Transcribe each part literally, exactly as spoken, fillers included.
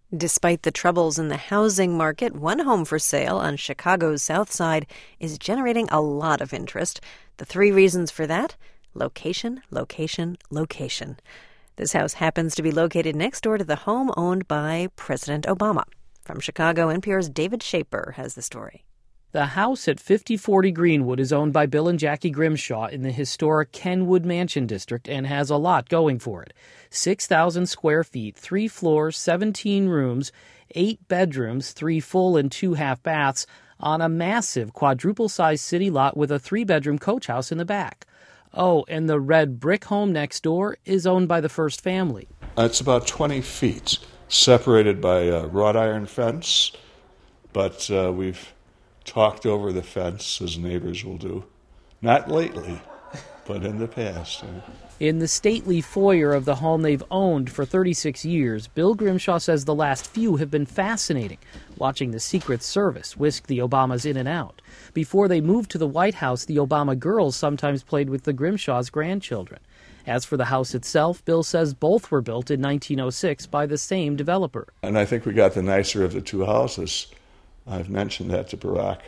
Despite the troubles in the housing market, one home for sale on Chicago's South Side is generating a lot of interest. The three reasons for that: location, location, location. This house happens to be located next door to the home owned by President Obama. From Chicago, N P R's David Schaper has the story. The house at fifty forty Greenwood is owned by Bill and Jackie Grimshaw in the historic Kenwood Mansion District and has a lot going for it. six thousand square feet, three floors, seventeen rooms, eight bedrooms, three full and two half baths on a massive quadruple-sized city lot with a three-bedroom coach house in the back. Oh, and the red brick home next door is owned by the first family. It's about twenty feet, separated by a wrought iron fence, but uh, we've talked over the fence, as neighbors will do. Not lately, but in the past. In the stately foyer of the home they've owned for thirty-six years, Bill Grimshaw says the last few have been fascinating, watching the Secret Service whisk the Obamas in and out. Before they moved to the White House, the Obama girls sometimes played with the Grimshaw's grandchildren. As for the house itself, Bill says both were built in nineteen oh six by the same developer. And I think we got the nicer of the two houses. I've mentioned that to Barack.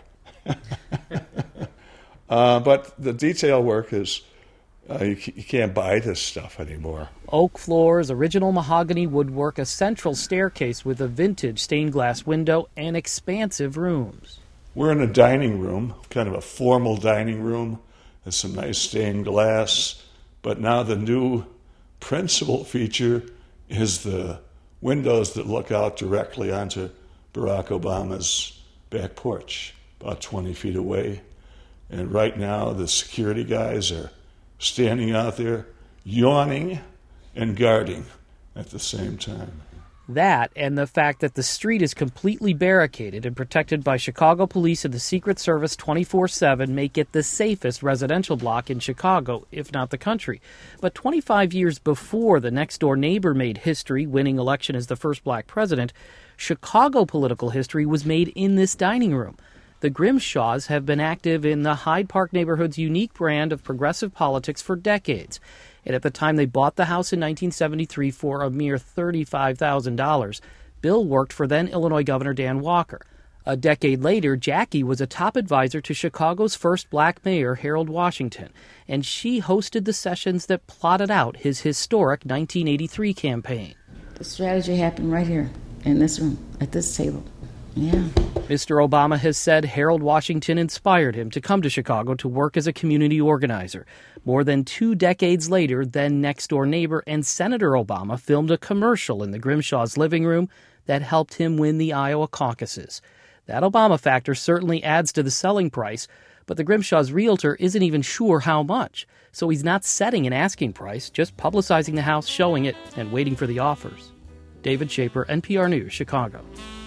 uh, but the detail work is, uh, you, you can't buy this stuff anymore. Oak floors, original mahogany woodwork, a central staircase with a vintage stained glass window, and expansive rooms. We're in a dining room, kind of a formal dining room. There's some nice stained glass. But now the new principal feature is the windows that look out directly onto Barack Obama's back porch, about twenty feet away. And right now the security guys are standing out there, yawning and guarding at the same time. That and the fact that the street is completely barricaded and protected by Chicago police and the Secret Service twenty-four seven make it the safest residential block in Chicago, if not the country. But twenty-five years before the next-door neighbor made history, winning election as the first black president, Chicago political history was made in this dining room. The Grimshaws have been active in the Hyde Park neighborhood's unique brand of progressive politics for decades. And at the time they bought the house in nineteen seventy-three for a mere thirty-five thousand dollars, Bill worked for then Illinois Governor Dan Walker. A decade later, Jackie was a top advisor to Chicago's first black mayor, Harold Washington, and she hosted the sessions that plotted out his historic nineteen eighty-three campaign. The strategy happened right here in this room, at this table. Yeah. Mister Obama has said Harold Washington inspired him to come to Chicago to work as a community organizer. More than two decades later, then next-door neighbor and Senator Obama filmed a commercial in the Grimshaw's living room that helped him win the Iowa caucuses. That Obama factor certainly adds to the selling price, but the Grimshaw's realtor isn't even sure how much. So he's not setting an asking price, just publicizing the house, showing it, and waiting for the offers. David Schaper, N P R News, Chicago.